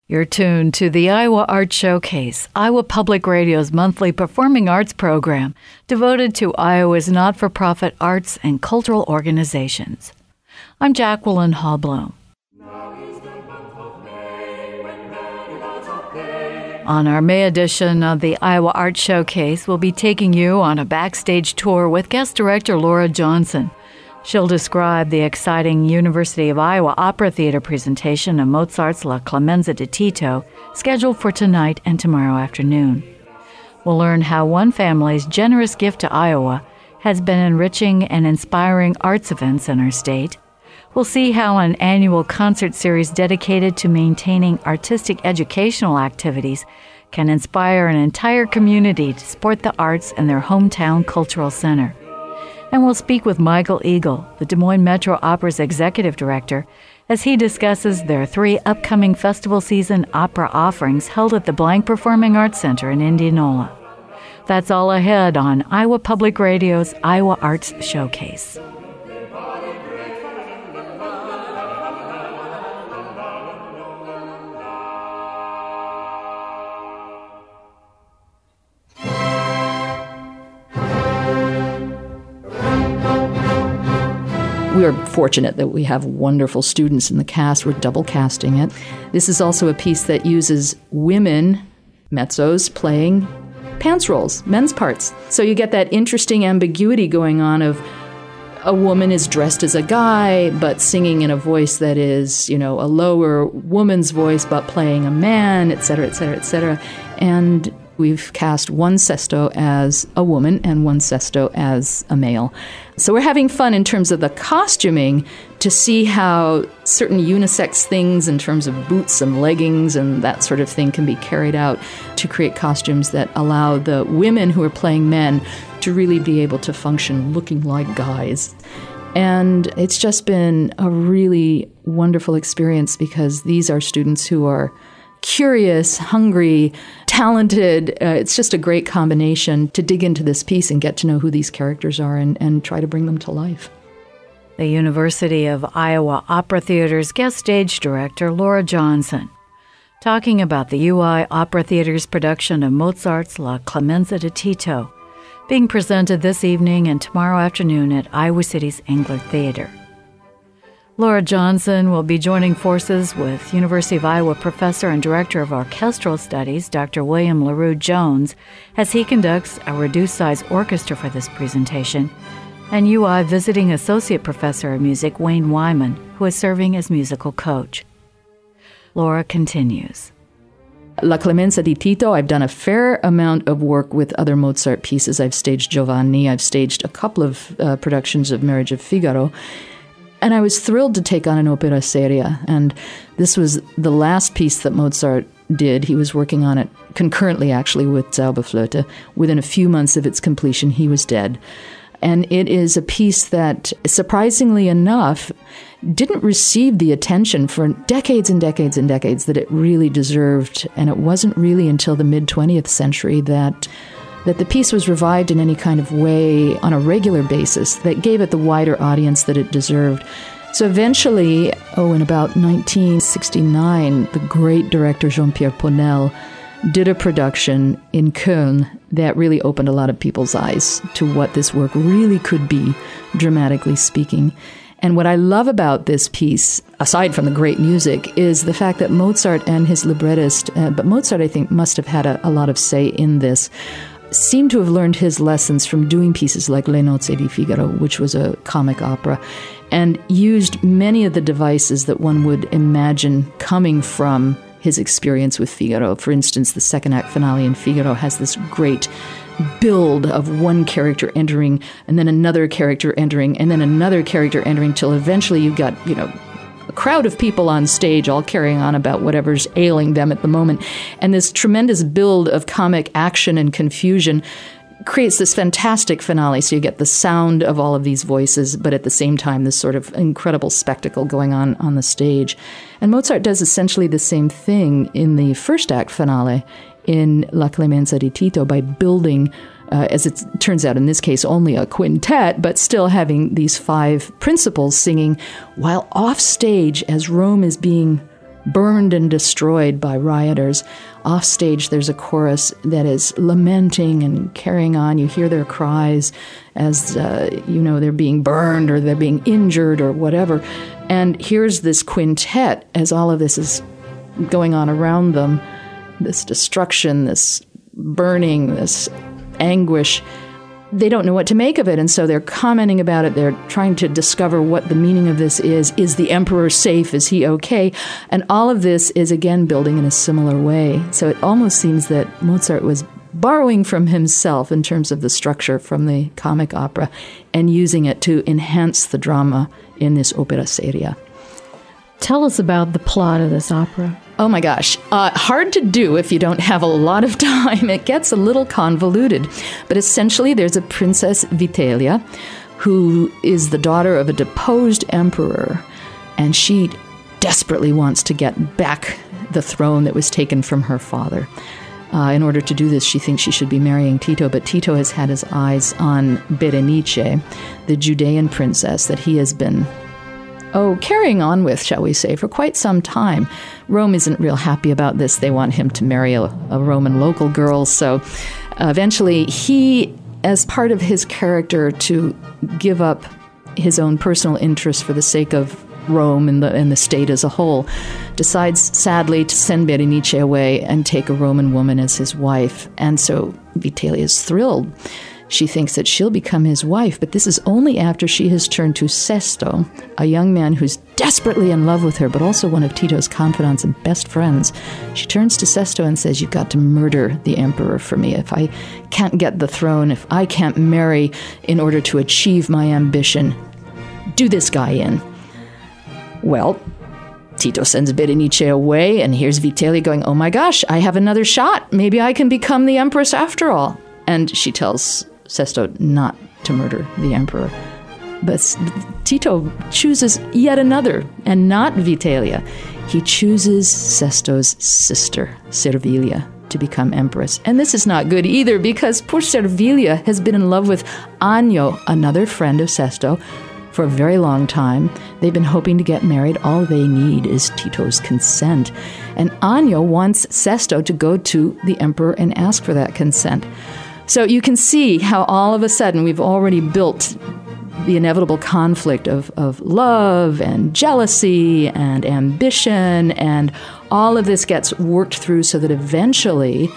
You're tuned to the Iowa Art Showcase, Iowa Public Radio's monthly performing arts program devoted to Iowa's not-for-profit arts and cultural organizations. I'm Jacqueline Hallblom. On our May edition of the Iowa Art Showcase, we'll be taking you on a backstage tour with guest director Laura Johnson. She'll describe the exciting University of Iowa Opera Theater presentation of Mozart's La Clemenza di Tito, scheduled for tonight and tomorrow afternoon. We'll learn how one family's generous gift to Iowa has been enriching and inspiring arts events in our state. We'll see how an annual concert series dedicated to maintaining artistic educational activities can inspire an entire community to support the arts in their hometown cultural center. And we'll speak with Michael Eagle, the Des Moines Metro Opera's executive director, as he discusses their 3 upcoming festival season opera offerings held at the Blank Performing Arts Center in Indianola. That's all ahead on Iowa Public Radio's Iowa Arts Showcase. We are fortunate that we have wonderful students in the cast. We're double casting it. This is also a piece that uses women, mezzos, playing pants roles, men's parts. So you get that interesting ambiguity going on of a woman is dressed as a guy, but singing in a voice that is, a lower woman's voice, but playing a man, et cetera, et cetera, et cetera. And we've cast one sesto as a woman and one sesto as a male. So we're having fun in terms of the costuming to see how certain unisex things in terms of boots and leggings and that sort of thing can be carried out to create costumes that allow the women who are playing men to really be able to function looking like guys. And it's just been a really wonderful experience because these are students who are curious, hungry, talented. It's just a great combination to dig into this piece and get to know who these characters are and try to bring them to life. The University of Iowa Opera Theater's guest stage director, Laura Johnson, talking about the UI Opera Theater's production of Mozart's La Clemenza di Tito, being presented this evening and tomorrow afternoon at Iowa City's Engler Theater. Laura Johnson will be joining forces with University of Iowa professor and director of orchestral studies, Dr. William LaRue Jones, as he conducts a reduced-size orchestra for this presentation, and UI visiting associate professor of music, Wayne Wyman, who is serving as musical coach. Laura continues. La Clemenza di Tito, I've done a fair amount of work with other Mozart pieces. I've staged Giovanni. I've staged a couple of productions of Marriage of Figaro. And I was thrilled to take on an opera seria, and this was the last piece that Mozart did. He was working on it concurrently, actually, with Zauberflöte. Within a few months of its completion, he was dead. And it is a piece that, surprisingly enough, didn't receive the attention for decades and decades and decades that it really deserved. And it wasn't really until the mid-20th century that the piece was revived in any kind of way on a regular basis that gave it the wider audience that it deserved. So eventually, in about 1969, the great director Jean-Pierre Ponel did a production in Köln that really opened a lot of people's eyes to what this work really could be, dramatically speaking. And what I love about this piece, aside from the great music, is the fact that Mozart and his librettist, but Mozart, I think, must have had a lot of say in this, seemed to have learned his lessons from doing pieces like Le Nozze di Figaro, which was a comic opera, and used many of the devices that one would imagine coming from his experience with Figaro. For instance, the second act finale in Figaro has this great build of one character entering, and then another character entering, and then another character entering, till eventually you've got, a crowd of people on stage all carrying on about whatever's ailing them at the moment. And this tremendous build of comic action and confusion creates this fantastic finale. So you get the sound of all of these voices, but at the same time, this sort of incredible spectacle going on the stage. And Mozart does essentially the same thing in the first act finale in La Clemenza di Tito by building, as it turns out in this case, only a quintet, but still having these 5 principals singing, while off stage, as Rome is being burned and destroyed by rioters. Offstage, there's a chorus that is lamenting and carrying on. You hear their cries as, they're being burned or they're being injured or whatever. And here's this quintet as all of this is going on around them, this destruction, this burning, this anguish. They don't know what to make of it, and so they're commenting about it. They're trying to discover what the meaning of this is. Is the emperor safe? Is he okay? And all of this is, again, building in a similar way. So it almost seems that Mozart was borrowing from himself in terms of the structure from the comic opera and using it to enhance the drama in this opera seria. Tell us about the plot of this opera. Oh my gosh, hard to do if you don't have a lot of time. It gets a little convoluted. But essentially, there's a Princess Vitellia who is the daughter of a deposed emperor, and she desperately wants to get back the throne that was taken from her father. In order to do this, she thinks she should be marrying Tito, but Tito has had his eyes on Berenice, the Judean princess that he has been carrying on with, shall we say, for quite some time. Rome isn't real happy about this. They want him to marry a Roman local girl. So eventually he, as part of his character to give up his own personal interest for the sake of Rome and the state as a whole, decides sadly to send Berenice away and take a Roman woman as his wife. And so Vitellia is thrilled. She thinks that she'll become his wife, but this is only after she has turned to Sesto, a young man who's desperately in love with her, but also one of Tito's confidants and best friends. She turns to Sesto and says, "You've got to murder the emperor for me. If I can't get the throne, if I can't marry in order to achieve my ambition, do this guy in." Well, Tito sends Berenice away, and here's Vitellia going, "Oh my gosh, I have another shot. Maybe I can become the empress after all." And she tells Sesto not to murder the emperor. But Tito chooses yet another, and not Vitellia. He chooses Sesto's sister, Servilia, to become empress. And this is not good either, because poor Servilia has been in love with Agno, another friend of Sesto, for a very long time. They've been hoping to get married. All they need is Tito's consent. And Agno wants Sesto to go to the emperor and ask for that consent. So you can see how all of a sudden we've already built the inevitable conflict of love and jealousy and ambition, and all of this gets worked through so that eventually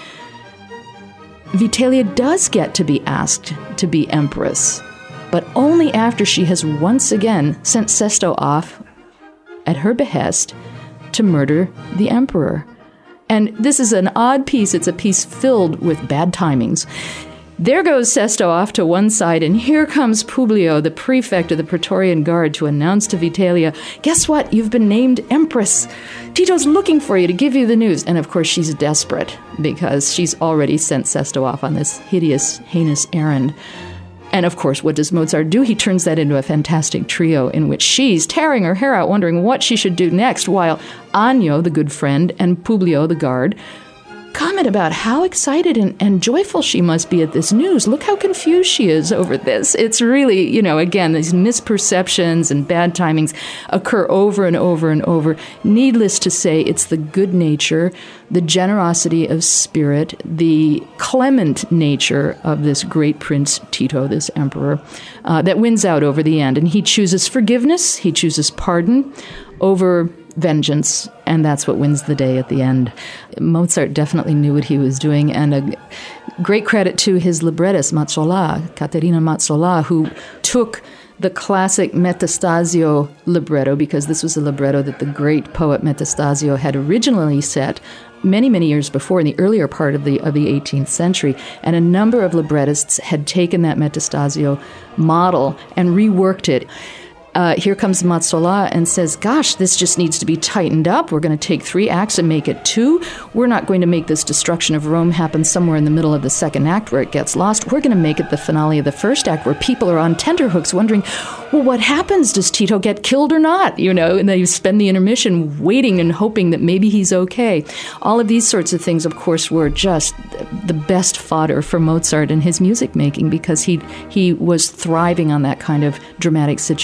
Vitellia does get to be asked to be empress, but only after she has once again sent Sesto off at her behest to murder the emperor. And this is an odd piece. It's a piece filled with bad timings. There goes Sesto off to one side, and here comes Publio, the prefect of the Praetorian Guard, to announce to Vitellia, "Guess what? You've been named empress. Tito's looking for you to give you the news." And of course, she's desperate because she's already sent Sesto off on this hideous, heinous errand. And of course, what does Mozart do? He turns that into a fantastic trio in which she's tearing her hair out, wondering what she should do next, while Agno, the good friend, and Publio, the guard, comment about how excited and joyful she must be at this news. Look how confused she is over this. It's really, again, these misperceptions and bad timings occur over and over and over. Needless to say, it's the good nature, the generosity of spirit, the clement nature of this great Prince Tito, this emperor, that wins out over the end. And he chooses forgiveness, he chooses pardon over vengeance, and that's what wins the day at the end. Mozart definitely knew what he was doing, and a great credit to his librettist, Mazzola, Caterina Mazzola, who took the classic Metastasio libretto, because this was a libretto that the great poet Metastasio had originally set many, many years before, in the earlier part of the 18th century, and a number of librettists had taken that Metastasio model and reworked it. Here comes Mazzola and says, "Gosh, this just needs to be tightened up. We're going to take 3 acts and make it 2. We're not going to make this destruction of Rome happen somewhere in the middle of the second act where it gets lost. We're going to make it the finale of the first act, where people are on tenterhooks wondering, well, what happens? Does Tito get killed or not? And they spend the intermission waiting and hoping that maybe he's okay." All of these sorts of things, of course, were just the best fodder for Mozart and his music making, because he was thriving on that kind of dramatic situation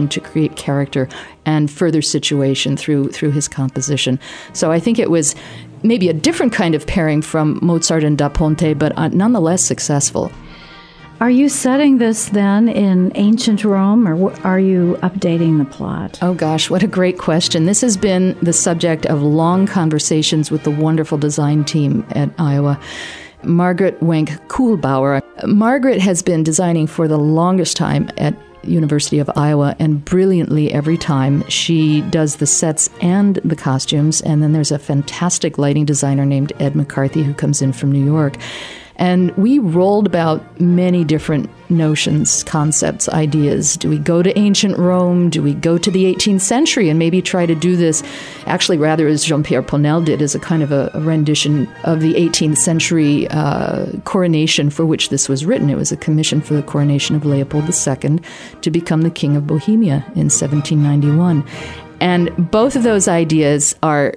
room to create character and further situation through his composition. So I think it was maybe a different kind of pairing from Mozart and Da Ponte, but nonetheless successful. Are you setting this then in ancient Rome, or are you updating the plot? Oh gosh, what a great question. This has been the subject of long conversations with the wonderful design team at Iowa. Margaret Wenck Kuhlbauer. Margaret has been designing for the longest time at University of Iowa, and brilliantly every time she does the sets and the costumes. And then there's a fantastic lighting designer named Ed McCarthy who comes in from New York. And we rolled about many different notions, concepts, ideas. Do we go to ancient Rome? Do we go to the 18th century and maybe try to do this, actually rather as Jean-Pierre Ponel did, as a kind of a rendition of the 18th century coronation for which this was written? It was a commission for the coronation of Leopold II to become the King of Bohemia in 1791. And both of those ideas are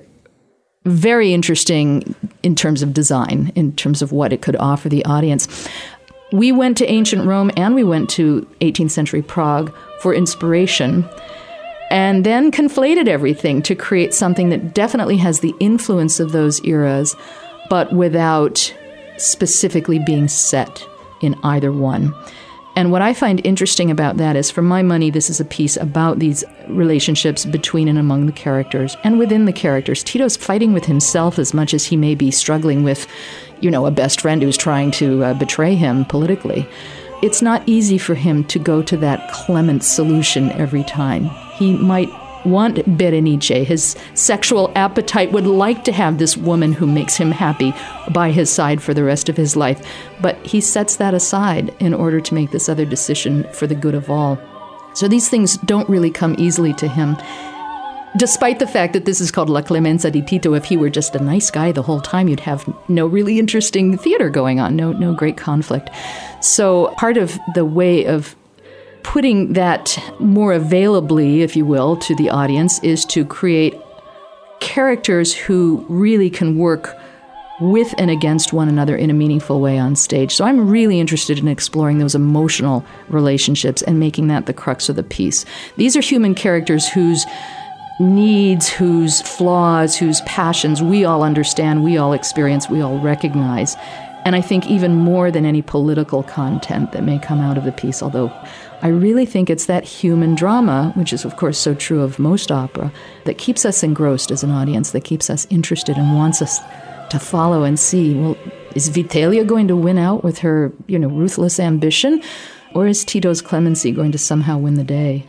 very interesting in terms of design, in terms of what it could offer the audience. We went to ancient Rome and we went to 18th century Prague for inspiration, and then conflated everything to create something that definitely has the influence of those eras, but without specifically being set in either one. And what I find interesting about that is, for my money, this is a piece about these relationships between and among the characters and within the characters. Tito's fighting with himself as much as he may be struggling with, a best friend who's trying to betray him politically. It's not easy for him to go to that clement solution every time. He might want Berenice. His sexual appetite would like to have this woman who makes him happy by his side for the rest of his life. But he sets that aside in order to make this other decision for the good of all. So these things don't really come easily to him. Despite the fact that this is called La Clemenza di Tito, if he were just a nice guy the whole time, you'd have no really interesting theater going on, no great conflict. So part of the way of putting that more availably, if you will, to the audience is to create characters who really can work with and against one another in a meaningful way on stage. So I'm really interested in exploring those emotional relationships and making that the crux of the piece. These are human characters whose needs, whose flaws, whose passions we all understand, we all experience, we all recognize. And I think even more than any political content that may come out of the piece, although I really think it's that human drama, which is, of course, so true of most opera, that keeps us engrossed as an audience, that keeps us interested and wants us to follow and see, well, is Vitellia going to win out with her, ruthless ambition? Or is Tito's clemency going to somehow win the day?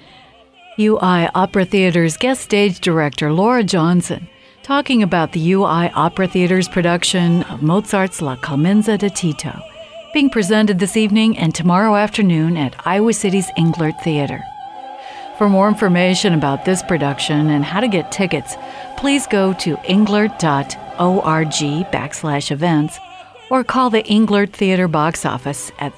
UI Opera Theater's guest stage director, Laura Johnson, talking about the UI Opera Theater's production of Mozart's La Clemenza di Tito, being presented this evening and tomorrow afternoon at Iowa City's Englert Theater. For more information about this production and how to get tickets, please go to englert.org/events or call the Englert Theater box office at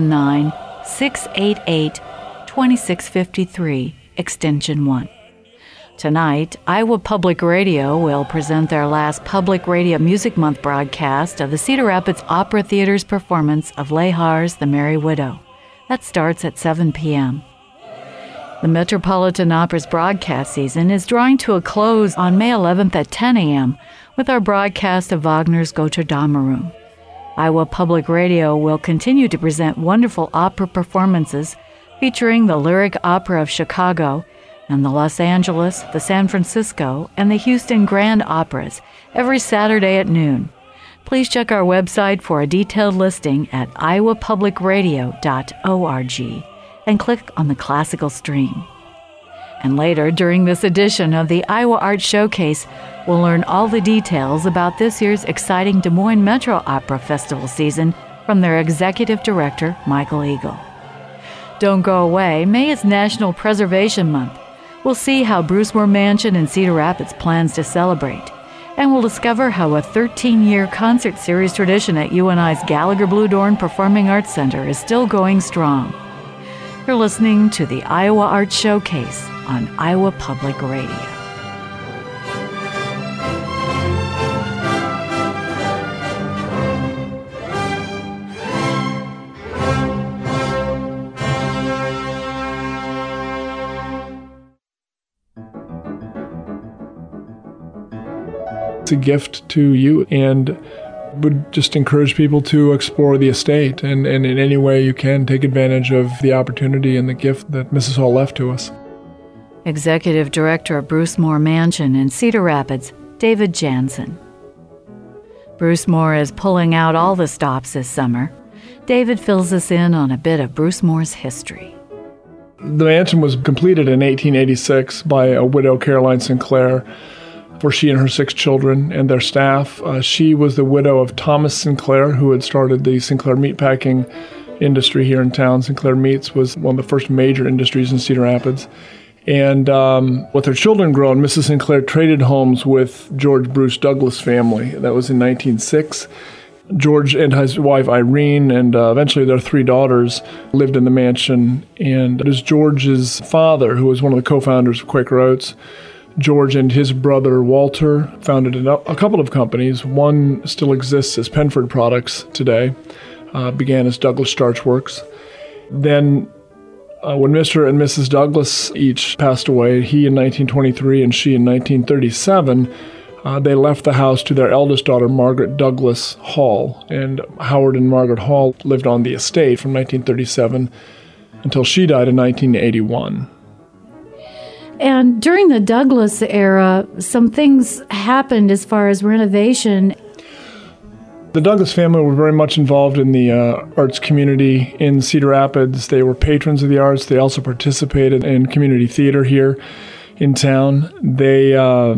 319-688-2653, extension 1. Tonight, Iowa Public Radio will present their last Public Radio Music Month broadcast of the Cedar Rapids Opera Theater's performance of Lehar's The Merry Widow. That starts at 7 p.m. The Metropolitan Opera's broadcast season is drawing to a close on May 11th at 10 a.m. with our broadcast of Wagner's Götterdämmerung. Iowa Public Radio will continue to present wonderful opera performances featuring the Lyric Opera of Chicago and the Los Angeles, the San Francisco, and the Houston Grand Operas every Saturday at noon. Please check our website for a detailed listing at iowapublicradio.org and click on the classical stream. And later, during this edition of the Iowa Art Showcase, we'll learn all the details about this year's exciting Des Moines Metro Opera Festival season from their executive director, Michael Eagle. Don't go away. May is National Preservation Month. We'll see how Bruce Moore Mansion in Cedar Rapids plans to celebrate. And we'll discover how a 13-year concert series tradition at UNI's Gallagher Blue Dorn Performing Arts Center is still going strong. You're listening to the Iowa Art Showcase on Iowa Public Radio. It's a gift to you, and would just encourage people to explore the estate and in any way you can take advantage of the opportunity and the gift that Mrs. Hall left to us. Executive Director of Bruce Moore Mansion in Cedar Rapids, David Jansen. Bruce Moore is pulling out all the stops this summer. David fills us in on a bit of Bruce Moore's history. The mansion was completed in 1886 by a widow, Caroline Sinclair, for she and her 6 children and their staff. She was the widow of Thomas Sinclair, who had started the Sinclair meatpacking industry here in town. Sinclair Meats was one of the first major industries in Cedar Rapids. And with her children grown, Mrs. Sinclair traded homes with George Bruce Douglas family. That was in 1906. George and his wife Irene and eventually their 3 daughters lived in the mansion. And it was George's father, who was one of the co-founders of Quaker Oats. George and his brother Walter founded a couple of companies. One still exists as Penford Products today, began as Douglas Starch Works. Then when Mr. and Mrs. Douglas each passed away, he in 1923 and she in 1937, they left the house to their eldest daughter, Margaret Douglas Hall. And Howard and Margaret Hall lived on the estate from 1937 until she died in 1981. And during the Douglas era, some things happened as far as renovation. The Douglas family were very much involved in the arts community in Cedar Rapids. They were patrons of the arts. They also participated in community theater here in town. They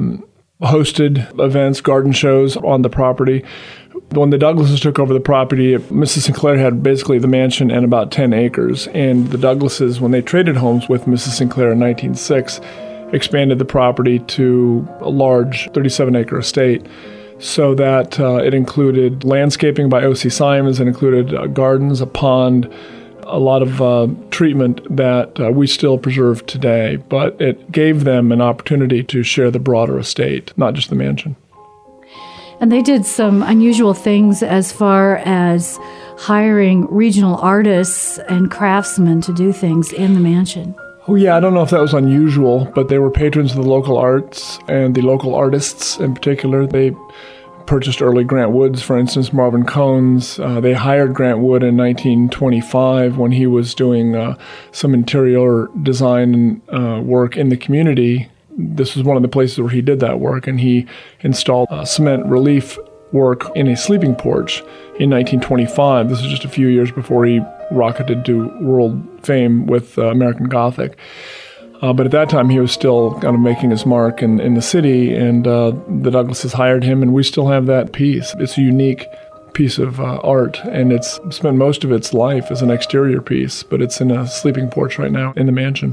hosted events, garden shows on the property. When the Douglases took over the property, Mrs. Sinclair had basically the mansion and about 10 acres. And the Douglases, when they traded homes with Mrs. Sinclair in 1906, expanded the property to a large 37-acre estate so that it included landscaping by O.C. Simons. It included gardens, a pond, a lot of treatment that we still preserve today. But it gave them an opportunity to share the broader estate, not just the mansion. And they did some unusual things as far as hiring regional artists and craftsmen to do things in the mansion. Oh, yeah, I don't know if that was unusual, but they were patrons of the local arts and the local artists in particular. They purchased early Grant Woods, for instance, Marvin Cones. They hired Grant Wood in 1925 when he was doing some interior design work in the community. This was one of the places where he did that work, and he installed cement relief work in a sleeping porch in 1925. This was just a few years before he rocketed to world fame with American Gothic. But at that time, he was still kind of making his mark in the city, and the Douglases hired him, and we still have that piece. It's a unique piece of art, and it's spent most of its life as an exterior piece, but it's in a sleeping porch right now in the mansion.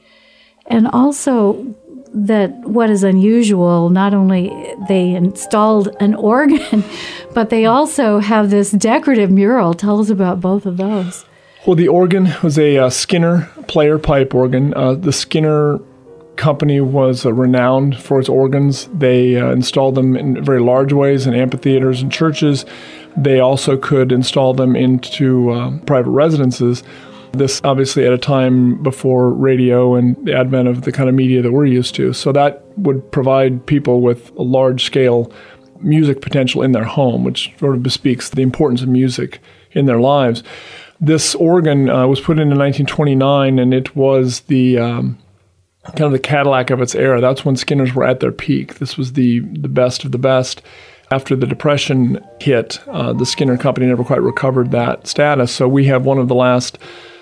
And also, that what is unusual, not only they installed an organ, but they also have this decorative mural. Tell us about both of those. Well, the organ was a Skinner player pipe organ. The Skinner company was renowned for its organs. They installed them in very large ways in amphitheaters and churches. They also could install them into private residences. This obviously at a time before radio and the advent of the kind of media that we're used to. So that would provide people with a large-scale music potential in their home, which sort of bespeaks the importance of music in their lives. This organ was put in 1929, and it was the kind of the Cadillac of its era. That's when Skinners were at their peak. This was the best of the best. After the Depression hit, the Skinner Company never quite recovered that status. So we have one of the last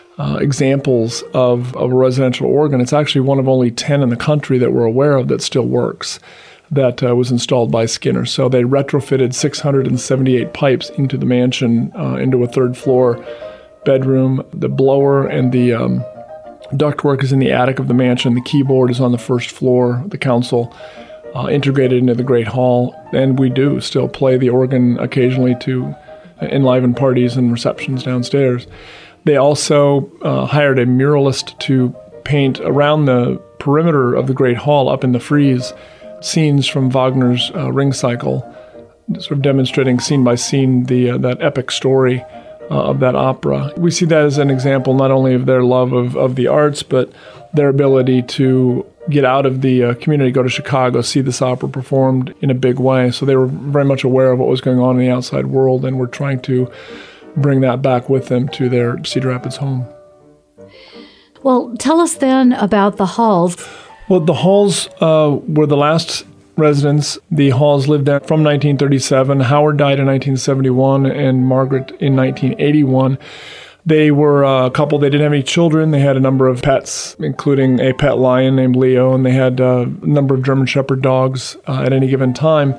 examples of a residential organ. It's actually one of only 10 in the country that we're aware of that still works, that was installed by Skinner. So they retrofitted 678 pipes into the mansion, into a third-floor bedroom. The blower and the ductwork is in the attic of the mansion. The keyboard is on the first floor, the council, integrated into the Great Hall. And we do still play the organ occasionally to enliven parties and receptions downstairs. They also hired a muralist to paint around the perimeter of the Great Hall up in the frieze scenes from Wagner's Ring Cycle, sort of demonstrating scene by scene that epic story of that opera. We see that as an example not only of their love of the arts, but their ability to get out of the community, go to Chicago, see this opera performed in a big way. So they were very much aware of what was going on in the outside world, and were trying to bring that back with them to their Cedar Rapids home. Well, tell us then about the Halls. Well, the Halls were the last residents. The Halls lived there from 1937. Howard died in 1971 and Margaret in 1981. They were a couple. They didn't have any children. They had a number of pets, including a pet lion named Leo, and they had a number of German Shepherd dogs at any given time.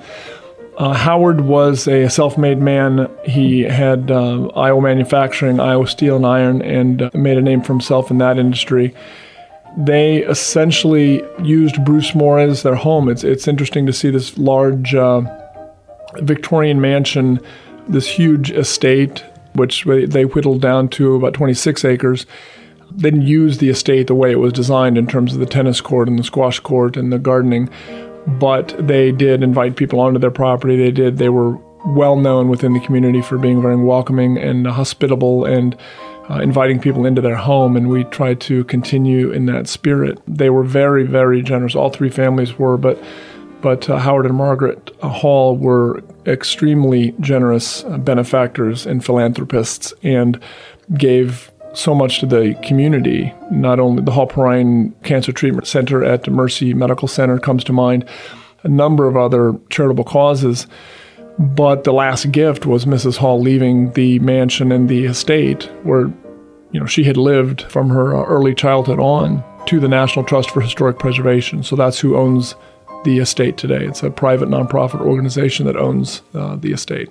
Howard was a self-made man. He had Iowa manufacturing, Iowa Steel and Iron, and made a name for himself in that industry. They essentially used Bruce Moore as their home. It's interesting to see this large Victorian mansion, this huge estate, which they whittled down to about 26 acres. They didn't use the estate the way it was designed in terms of the tennis court and the squash court and the gardening, but they did invite people onto their property. They were well known within the community for being very welcoming and hospitable and inviting people into their home, and we tried to continue in that spirit. They were very, very generous. All three families were, but Howard and Margaret Hall were extremely generous benefactors and philanthropists, and gave so much to the community. Not only the Hall Perrine Cancer Treatment Center at Mercy Medical Center comes to mind, a number of other charitable causes. But the last gift was Mrs. Hall leaving the mansion and the estate where, she had lived from her early childhood on, to the National Trust for Historic Preservation. So that's who owns the estate today. It's a private nonprofit organization that owns the estate.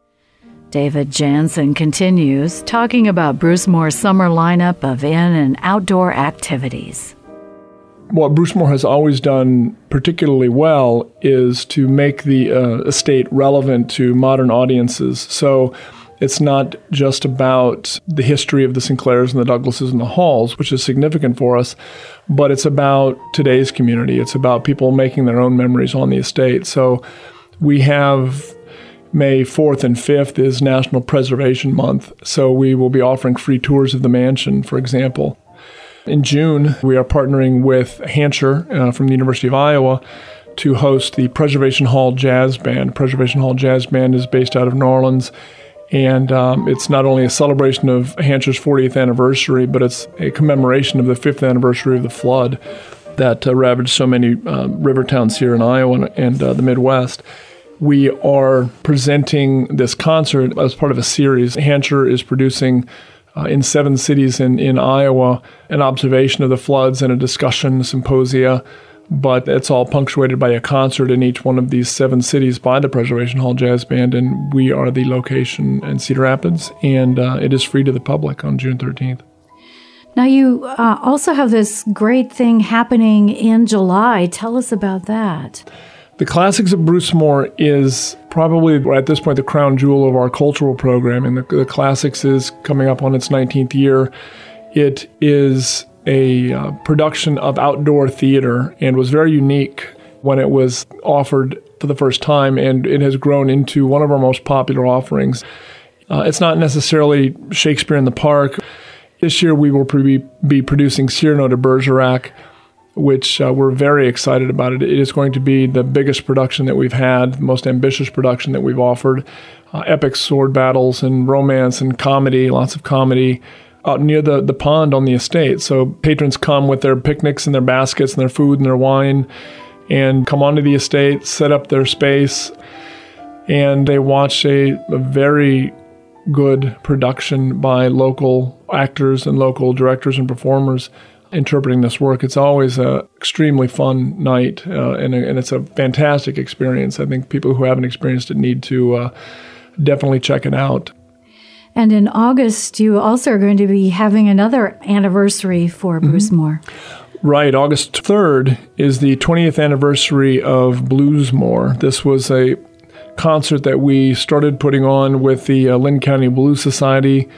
David Jansen continues, talking about Bruce Moore's summer lineup of in- and outdoor activities. What Bruce Moore has always done particularly well is to make the estate relevant to modern audiences. So it's not just about the history of the Sinclairs and the Douglases and the Halls, which is significant for us, but it's about today's community. It's about people making their own memories on the estate. So we have May 4th and 5th is National Preservation Month, so we will be offering free tours of the mansion, for example. In June, we are partnering with Hansher from the University of Iowa to host the Preservation Hall Jazz Band. Preservation Hall Jazz Band is based out of New Orleans, and it's not only a celebration of Hansher's 40th anniversary, but it's a commemoration of the 5th anniversary of the flood that ravaged so many river towns here in Iowa and the Midwest. We are presenting this concert as part of a series. Hansher is producing in 7 cities in Iowa an observation of the floods and a discussion symposia, but it's all punctuated by a concert in each one of these 7 cities by the Preservation Hall Jazz Band, and we are the location in Cedar Rapids, and it is free to the public on June 13th. Now, you also have this great thing happening in July. Tell us about that. The Classics of Bruce Moore is probably, at this point, the crown jewel of our cultural programming. The Classics is coming up on its 19th year. It is a production of outdoor theater and was very unique when it was offered for the first time, and it has grown into one of our most popular offerings. It's not necessarily Shakespeare in the Park. This year we will be producing Cyrano de Bergerac, which we're very excited about. It is going to be the biggest production that we've had, the most ambitious production that we've offered. Epic sword battles and romance and comedy, lots of comedy, out near the pond on the estate. So patrons come with their picnics and their baskets and their food and their wine and come onto the estate, set up their space, and they watch a very good production by local actors and local directors and performers interpreting this work. It's always an extremely fun night, and it's a fantastic experience. I think people who haven't experienced it need to definitely check it out. And in August, you also are going to be having another anniversary for Bruce Moore. Right. August 3rd is the 20th anniversary of Blues Moore. This was a concert that we started putting on with the Linn County Blues Society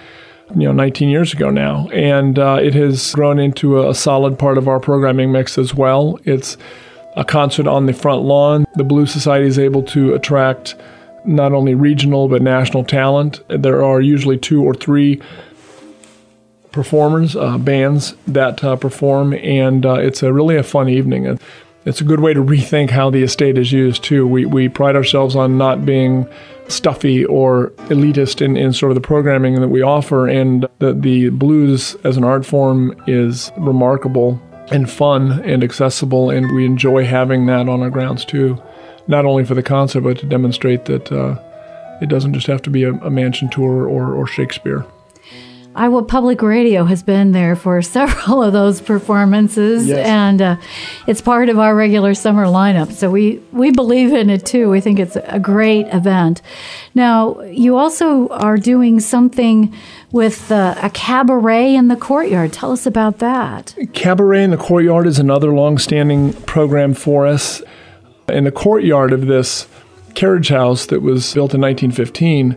19 years ago now, and it has grown into a solid part of our programming mix as well. It's a concert on the front lawn. The Blues Society is able to attract not only regional but national talent. There are usually 2 or 3 performers, bands that perform, and it's really a fun evening. It's a good way to rethink how the estate is used, too. We pride ourselves on not being stuffy or elitist in sort of the programming that we offer, and the blues as an art form is remarkable and fun and accessible, and we enjoy having that on our grounds, too, not only for the concert, but to demonstrate that it doesn't just have to be a mansion tour or Shakespeare. Iowa Public Radio has been there for several of those performances, yes. And it's part of our regular summer lineup. So we believe in it, too. We think it's a great event. Now, you also are doing something with a cabaret in the courtyard. Tell us about that. Cabaret in the Courtyard is another long-standing program for us. In the courtyard of this carriage house that was built in 1915,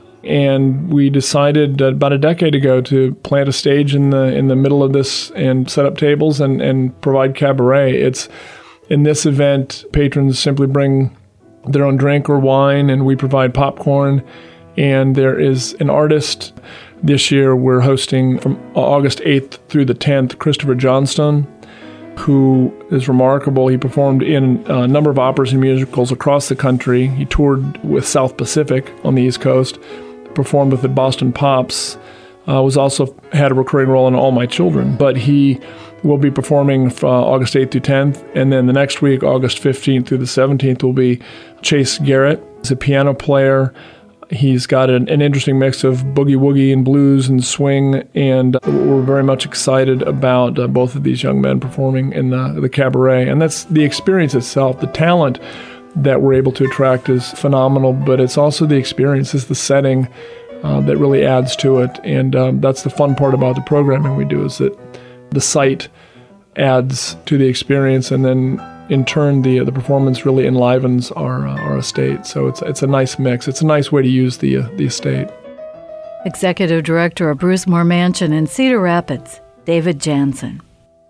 and we decided about a decade ago to plant a stage in the middle of this and set up tables and provide cabaret. It's in this event, patrons simply bring their own drink or wine, and we provide popcorn. And there is an artist. This year we're hosting from August 8th through the 10th, Christopher Johnstone, who is remarkable. He performed in a number of operas and musicals across the country. He toured with South Pacific on the East Coast, performed with the Boston Pops, was also had a recurring role in All My Children. But he will be performing August 8th through 10th, and then the next week, August 15th through the 17th, will be Chase Garrett. He's a piano player. He's got an interesting mix of boogie-woogie and blues and swing, and we're very much excited about both of these young men performing in the cabaret. And that's the experience itself. The talent that we're able to attract is phenomenal, but it's also the experience, it's the setting that really adds to it. And that's the fun part about the programming we do, is that the site adds to the experience, and then in turn the performance really enlivens our estate. So it's a nice mix. It's a nice way to use the estate. Executive Director of Bruce Moore Mansion in Cedar Rapids, David Jansen.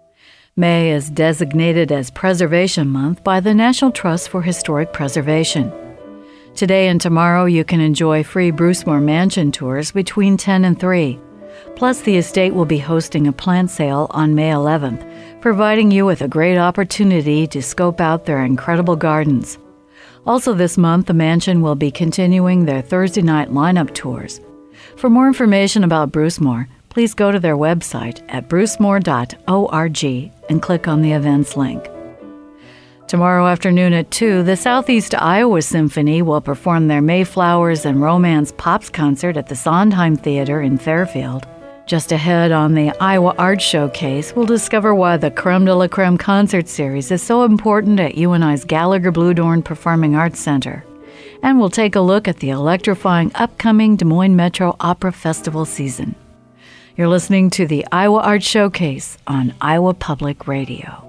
May is designated as Preservation Month by the National Trust for Historic Preservation. Today and tomorrow you can enjoy free Bruce Moore Mansion tours between 10 and 3. Plus, the estate will be hosting a plant sale on May 11th, providing you with a great opportunity to scope out their incredible gardens. Also this month, the mansion will be continuing their Thursday night lineup tours. For more information about Bruce Moore, please go to their website at brucemore.org and click on the events link. Tomorrow afternoon at 2, the Southeast Iowa Symphony will perform their Mayflowers and Romance Pops concert at the Sondheim Theater in Fairfield. Just ahead on the Iowa Art Showcase, we'll discover why the Creme de la Creme concert series is so important at UNI's Gallagher Bluedorn Performing Arts Center. And we'll take a look at the electrifying upcoming Des Moines Metro Opera Festival season. You're listening to the Iowa Art Showcase on Iowa Public Radio.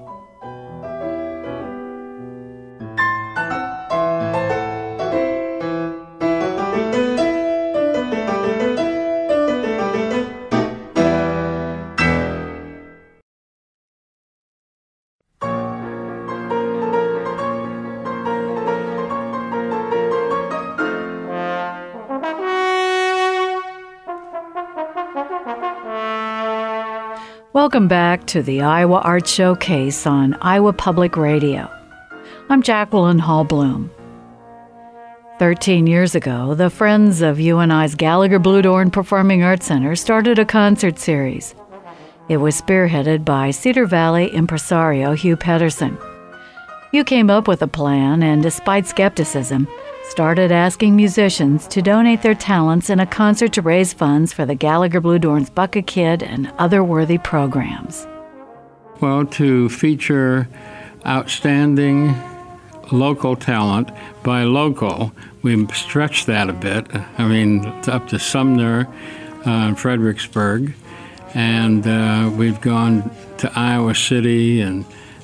Welcome back to the Iowa Art Showcase on Iowa Public Radio. I'm Jacqueline Hall Bloom. 13 years ago, the Friends of UNI's Gallagher Bluedorn Performing Arts Center started a concert series. It was spearheaded by Cedar Valley impresario Hugh Pedersen. Hugh came up with a plan and, despite skepticism, started asking musicians to donate their talents in a concert to raise funds for the Gallagher Bluedorn's Bucket Kid and other worthy programs. Well, to feature outstanding local talent, by local, we've stretched that a bit. I mean, up to Sumner and Fredericksburg, and we've gone to Iowa City and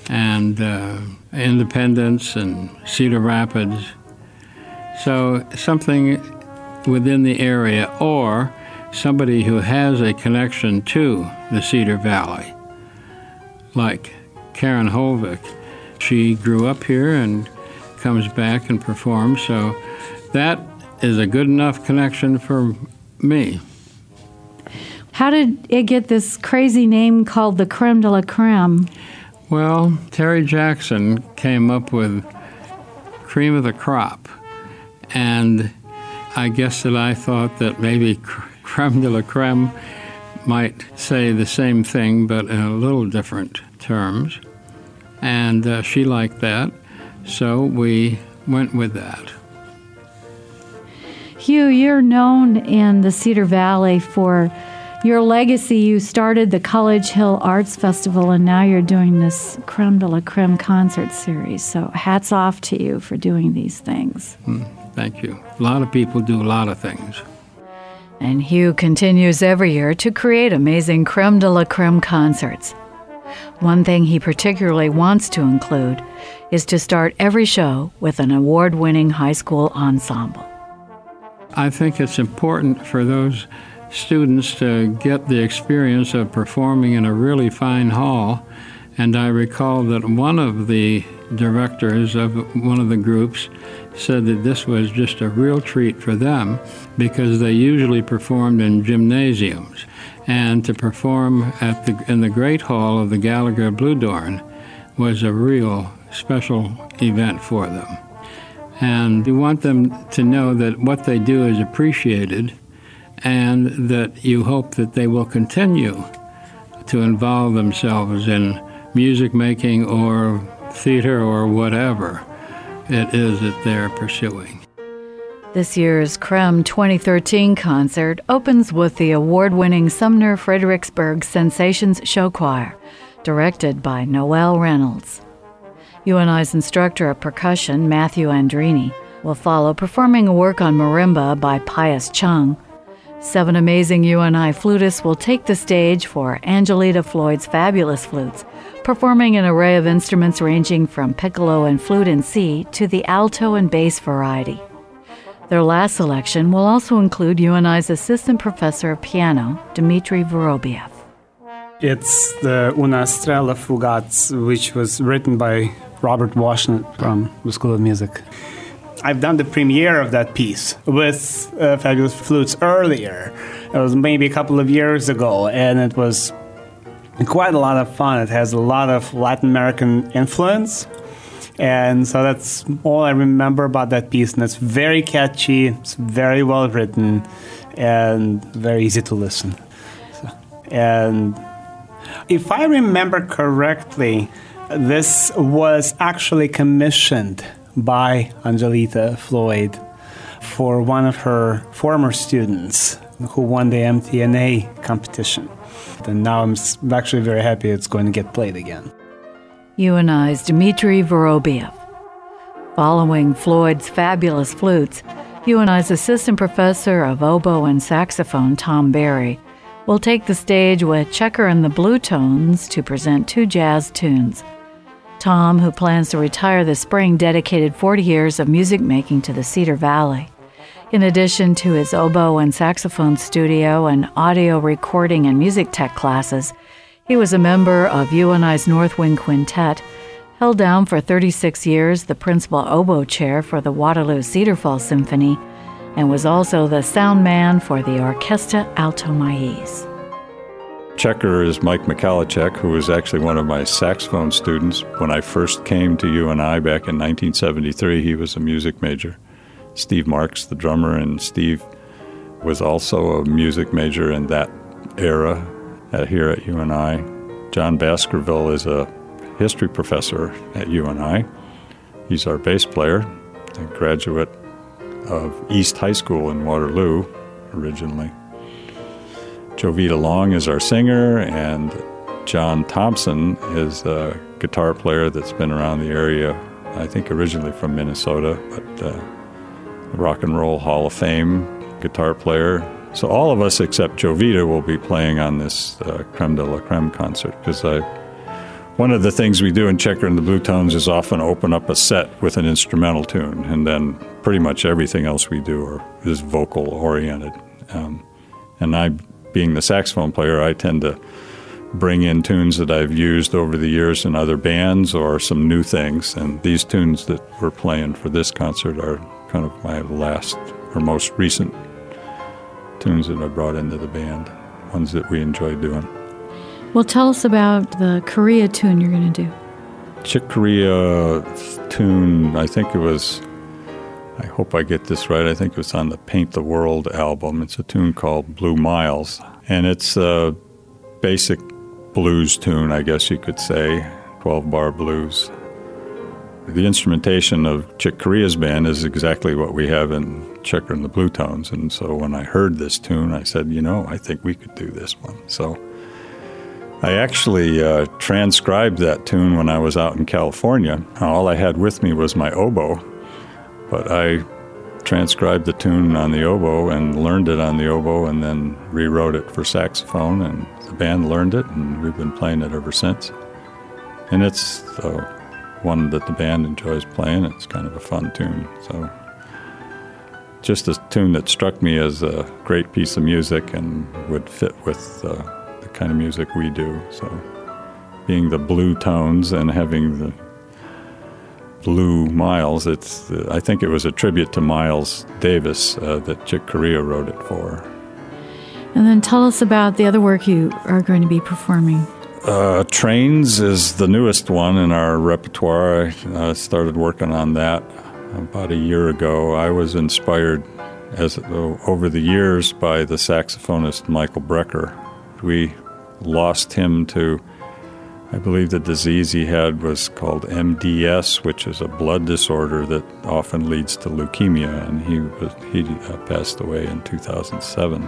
Independence and Cedar Rapids. So something within the area, or somebody who has a connection to the Cedar Valley, like Karen Holvik. She grew up here and comes back and performs, so that is a good enough connection for me. How did it get this crazy name called the Creme de la Creme? Well, Terry Jackson came up with cream of the crop, and I guess that I thought that maybe creme de la creme might say the same thing, but in a little different terms. And she liked that, so we went with that. Hugh, you're known in the Cedar Valley for your legacy. You started the College Hill Arts Festival, and now you're doing this Creme de la Creme concert series. So hats off to you for doing these things. Thank you. A lot of people do a lot of things. And Hugh continues every year to create amazing Creme de la Creme concerts. One thing he particularly wants to include is to start every show with an award-winning high school ensemble. I think it's important for those students to get the experience of performing in a really fine hall. And I recall that one of the directors of one of the groups said that this was just a real treat for them because they usually performed in gymnasiums. And to perform in the Great Hall of the Gallagher Blue Dorn was a real special event for them. And you want them to know that what they do is appreciated and that you hope that they will continue to involve themselves in music making or theater or whatever it is that they're pursuing. This year's Creme 2013 concert opens with the award-winning Sumner Fredericksburg Sensations Show Choir, directed by Noel Reynolds. UNI's instructor of percussion, Matthew Andrini, will follow, performing a work on marimba by Pius Chung. 7 amazing UNI flutists will take the stage for Angelita Floyd's Fabulous Flutes, performing an array of instruments ranging from piccolo and flute in C to the alto and bass variety. Their last selection will also include UNI's assistant professor of piano, Dmitry Vorobiev. It's the Una Strela Fugaz, which was written by Robert Washington from the School of Music. I've done the premiere of that piece with Fabulous Flutes earlier. It was maybe a couple of years ago, and it was quite a lot of fun. It has a lot of Latin American influence, and so that's all I remember about that piece. And it's very catchy, it's very well written, and very easy to listen. And if I remember correctly, this was actually commissioned by Angelita Floyd for one of her former students who won the MTNA competition. And now I'm actually very happy it's going to get played again. UNI's Dmitry Vorobiev. Following Floyd's Fabulous Flutes, UNI's assistant professor of oboe and saxophone, Tom Berry, will take the stage with Checker and the Blue Tones to present 2 jazz tunes. Tom, who plans to retire this spring, dedicated 40 years of music making to the Cedar Valley. In addition to his oboe and saxophone studio and audio recording and music tech classes, he was a member of UNI's North Wing Quintet, held down for 36 years the principal oboe chair for the Waterloo Cedar Falls Symphony, and was also the sound man for the Orchestra Alto Maíz. Checker is Mike Michalacek, who was actually one of my saxophone students. When I first came to UNI back in 1973, he was a music major. Steve Marks, the drummer, and Steve was also a music major in that era here at UNI. John Baskerville is a history professor at UNI. He's our bass player, a graduate of East High School in Waterloo originally. Jovita Long is our singer, and John Thompson is a guitar player that's been around the area, I think originally from Minnesota, but the Rock and Roll Hall of Fame guitar player. So all of us except Jovita will be playing on this Creme de la Creme concert, because one of the things we do in Checker and the Blue Tones is often open up a set with an instrumental tune, and then pretty much everything else we do is vocal-oriented. And I, being the saxophone player, I tend to bring in tunes that I've used over the years in other bands or some new things. And these tunes that we're playing for this concert are kind of my last or most recent tunes that I brought into the band. ones that we enjoy doing. Well, tell us about the Korea tune you're going to do. Chick Corea tune, I think it was, I hope I get this right, I think it was on the Paint the World album. It's a tune called Blue Miles, and it's a basic blues tune, I guess you could say, 12-bar blues. The instrumentation of Chick Corea's band is exactly what we have in Checker and the Blue Tones, and so when I heard this tune, I said, I think we could do this one. So I actually transcribed that tune when I was out in California. All I had with me was my oboe, but I transcribed the tune on the oboe and learned it on the oboe and then rewrote it for saxophone, and the band learned it, and we've been playing it ever since. And it's one that the band enjoys playing. It's kind of a fun tune. So just a tune that struck me as a great piece of music and would fit with the kind of music we do. So being the blue tones and having the Blue Miles, I think it was a tribute to Miles Davis that Chick Corea wrote it for. And then tell us about the other work you are going to be performing. Trains is the newest one in our repertoire. I started working on that about a year ago. I was inspired over the years by the saxophonist Michael Brecker. We lost him to, I believe the disease he had was called MDS, which is a blood disorder that often leads to leukemia, and he passed away in 2007.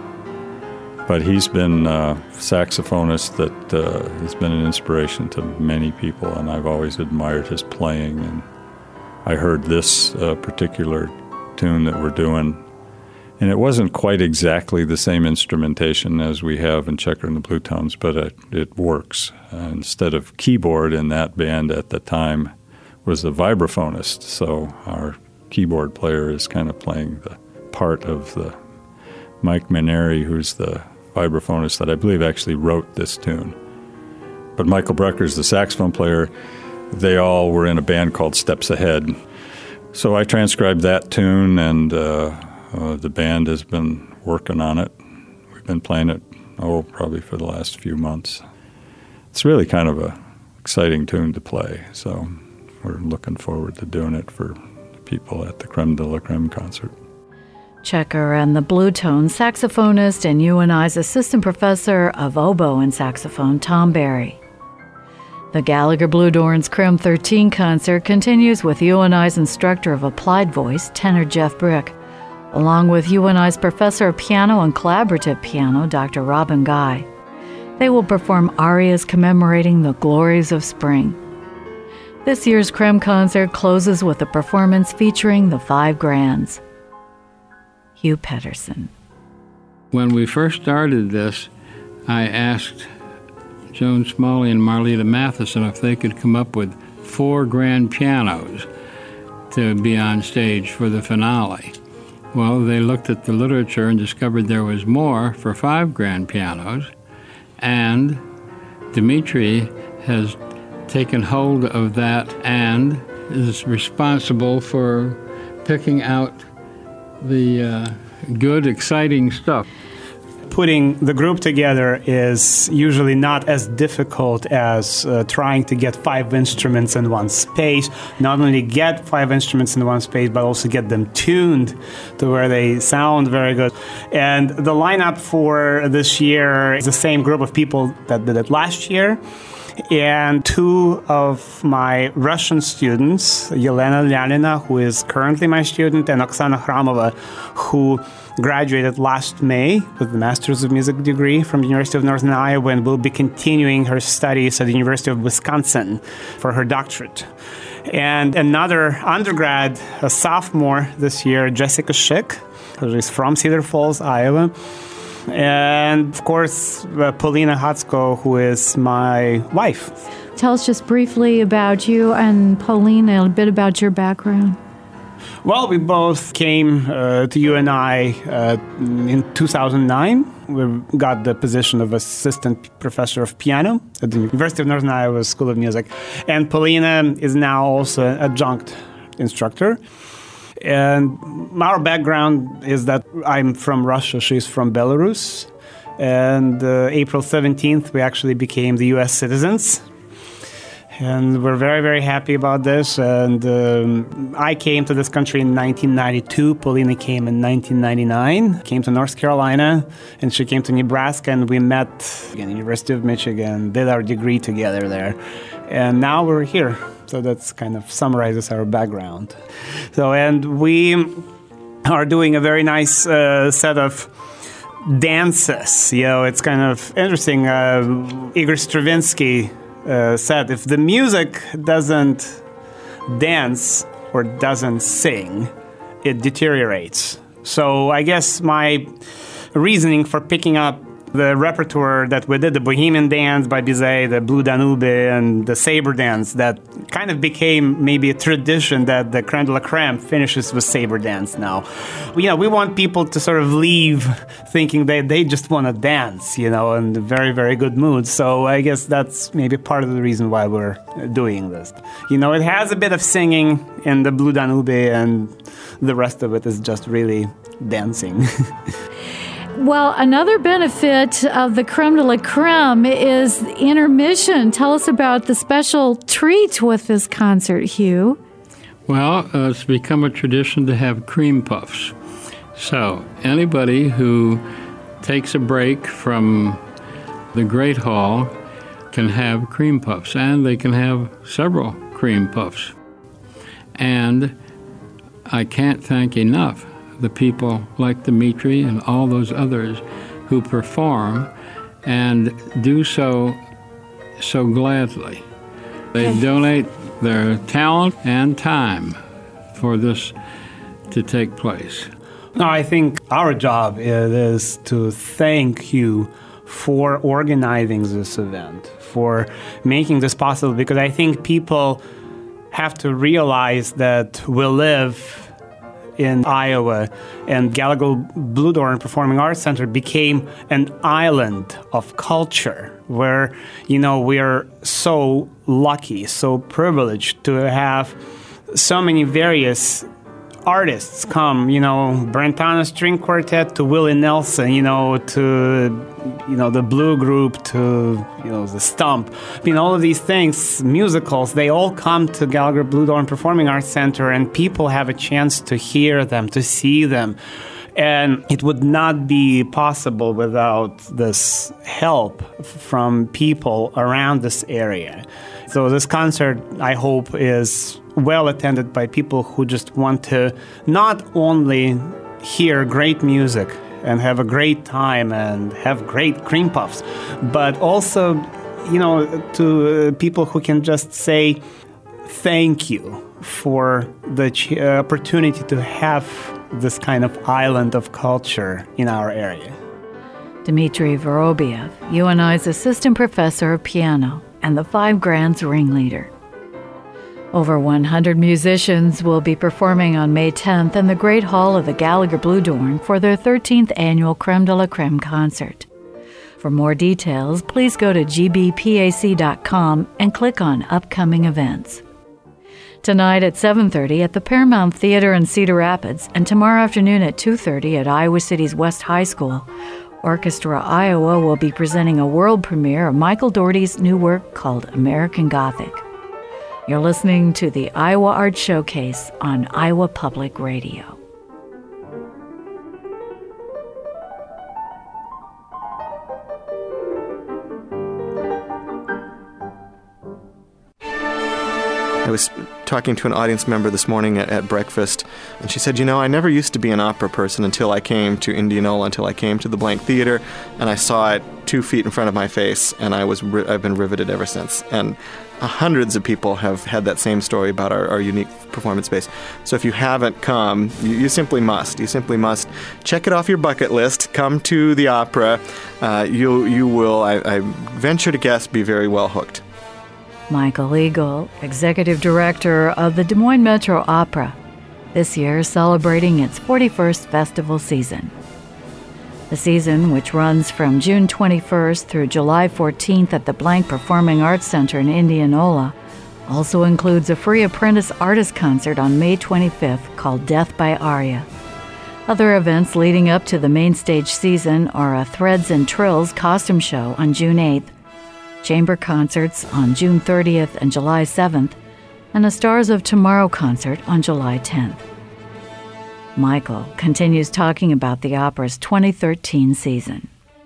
But he's been a saxophonist that has been an inspiration to many people, and I've always admired his playing. And I heard this particular tune that we're doing, and it wasn't quite exactly the same instrumentation as we have in Checker and the Blue Tones, but it works. Instead of keyboard in that band at the time was a vibraphonist, so our keyboard player is kind of playing the part of the Mike Maneri, who's the vibraphonist that I believe actually wrote this tune. But Michael Brecker's the saxophone player. They all were in a band called Steps Ahead. So I transcribed that tune, and the band has been working on it. We've been playing it, probably for the last few months. It's really kind of an exciting tune to play, so we're looking forward to doing it for people at the Creme de la Creme concert. Checker and the Blue Tones saxophonist and UNI's assistant professor of oboe and saxophone, Tom Barry. The Gallagher Blue Dorns Creme 13 concert continues with UNI's instructor of applied voice, tenor Jeff Brick, along with UNI's professor of piano and collaborative piano, Dr. Robin Guy. They will perform arias commemorating the glories of spring. This year's Creme concert closes with a performance featuring the Five Grands. Hugh Pedersen. When we first started this, I asked Joan Smalley and Marlita Matheson if they could come up with 4 grand pianos to be on stage for the finale. Well, they looked at the literature and discovered there was more for 5 grand pianos, and Dimitri has taken hold of that and is responsible for picking out the good, exciting stuff. Putting the group together is usually not as difficult as trying to get 5 instruments in one space. Not only get 5 instruments in one space, but also get them tuned to where they sound very good. And the lineup for this year is the same group of people that did it last year. And 2 of my Russian students, Yelena Lyanina, who is currently my student, and Oksana Khramova, who graduated last May with the Master's of Music degree from the University of Northern Iowa and will be continuing her studies at the University of Wisconsin for her doctorate. And another undergrad, a sophomore this year, Jessica Schick, who is from Cedar Falls, Iowa. And, of course, Paulina Hatsko, who is my wife. Tell us just briefly about you and Paulina, a bit about your background. Well, we both came to UNI in 2009. We got the position of assistant professor of piano at the University of Northern Iowa School of Music. And Paulina is now also an adjunct instructor. And our background is that I'm from Russia, she's from Belarus. And April 17th, we actually became the U.S. citizens. And we're very, very happy about this. And I came to this country in 1992. Paulina came in 1999, came to North Carolina, and she came to Nebraska, and we met at the University of Michigan, did our degree together there. And now we're here. So that's kind of summarizes our background. So, and we are doing a very nice set of dances. You know, it's kind of interesting. Igor Stravinsky said, if the music doesn't dance or doesn't sing, it deteriorates. So I guess my reasoning for picking up the repertoire that we did, the Bohemian Dance by Bizet, the Blue Danube, and the Sabre Dance, that kind of became maybe a tradition that the Crème de la Crème finishes with Sabre Dance now. You know, we want people to sort of leave thinking they just want to dance, you know, in a very, very good mood. So I guess that's maybe part of the reason why we're doing this. You know, it has a bit of singing in the Blue Danube, and the rest of it is just really dancing. Well, another benefit of the Crème de la Crème is intermission. Tell us about the special treat with this concert, Hugh. Well, it's become a tradition to have cream puffs. So anybody who takes a break from the Great Hall can have cream puffs, and they can have several cream puffs. And I can't thank enough the people like Dimitri and all those others who perform and do so gladly. They donate their talent and time for this to take place. No, I think our job is to thank you for organizing this event, for making this possible, because I think people have to realize that we live in Iowa, and Gallagher Blue Door Performing Arts Center became an island of culture where, you know, we are so lucky, so privileged to have so many various artists come, you know, Brentano String Quartet to Willie Nelson, you know, to, you know, the Blue Group to, you know, the Stump. I mean, all of these things, musicals, they all come to Gallagher Blue Door Performing Arts Center, and people have a chance to hear them, to see them. And it would not be possible without this help from people around this area. So this concert, I hope, is well attended by people who just want to not only hear great music and have a great time and have great cream puffs, but also, you know, to people who can just say thank you for the opportunity to have this kind of island of culture in our area. Dmitry Vorobiev, UNI's assistant professor of piano and the Five Grands ringleader. Over 100 musicians will be performing on May 10th in the Great Hall of the Gallagher Blue Dorn for their 13th annual Crème de la Crème concert. For more details, please go to gbpac.com and click on Upcoming Events. Tonight at 7:30 at the Paramount Theater in Cedar Rapids, and tomorrow afternoon at 2:30 at Iowa City's West High School, Orchestra Iowa will be presenting a world premiere of Michael Dougherty's new work called American Gothic. You're listening to the Iowa Art Showcase on Iowa Public Radio. I was talking to an audience member this morning at breakfast, and she said, you know, I never used to be an opera person until I came to Indianola, until I came to the Blank Theater, and I saw it 2 feet in front of my face, and I've been riveted ever since. And hundreds of people have had that same story about our unique performance space. So if you haven't come, you simply must. You simply must check it off your bucket list. Come to the opera. You will, I venture to guess, be very well hooked. Michael Eagle, Executive Director of the Des Moines Metro Opera, this year celebrating its 41st festival season. The season, which runs from June 21st through July 14th at the Blank Performing Arts Center in Indianola, also includes a free apprentice artist concert on May 25th called Death by Aria. Other events leading up to the main stage season are a Threads and Trills costume show on June 8th, chamber concerts on June 30th and July 7th, and a Stars of Tomorrow concert on July 10th. Michael continues talking about the opera's 2013 season.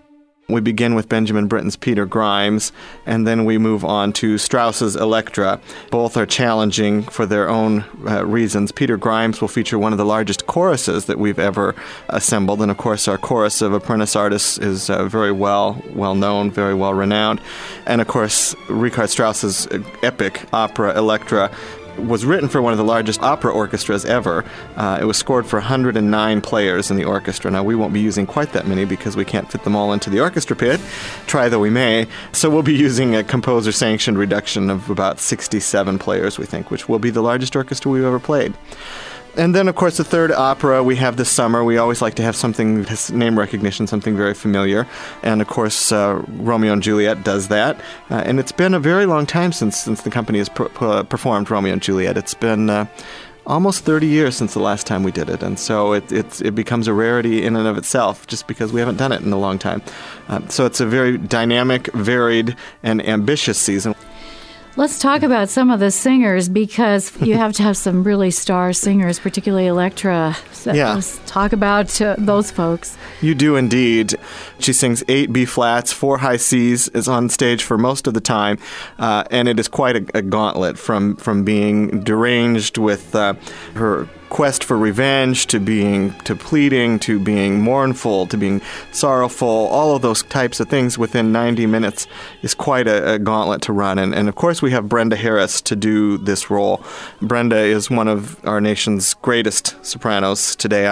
We begin with Benjamin Britten's Peter Grimes, and then we move on to Strauss's Elektra. Both are challenging for their own reasons. Peter Grimes will feature one of the largest choruses that we've ever assembled, and of course our chorus of apprentice artists is very well known, very well renowned. And of course Richard Strauss's epic opera Elektra was written for one of the largest opera orchestras ever. It was scored for 109 players in the orchestra. Now, we won't be using quite that many because we can't fit them all into the orchestra pit, try though we may. So we'll be using a composer-sanctioned reduction of about 67 players, we think, which will be the largest orchestra we've ever played. And then, of course, the third opera we have this summer. We always like to have something, name recognition, something very familiar. And, of course, Romeo and Juliet does that. And it's been a very long time since the company has performed Romeo and Juliet. It's been almost 30 years since the last time we did it. And so it becomes a rarity in and of itself just because we haven't done it in a long time. So it's a very dynamic, varied, and ambitious season. Let's talk about some of the singers, because you have to have some really star singers, particularly Elektra. So let's talk about those folks. You do indeed. She sings 8 B-flats, 4 high Cs, is on stage for most of the time, and it is quite a gauntlet from being deranged with her quest for revenge to pleading, to being mournful, to being sorrowful. All of those types of things within 90 minutes is quite a gauntlet to run. And of course we have Brenda Harris to do this role. Brenda is one of our nation's greatest sopranos today.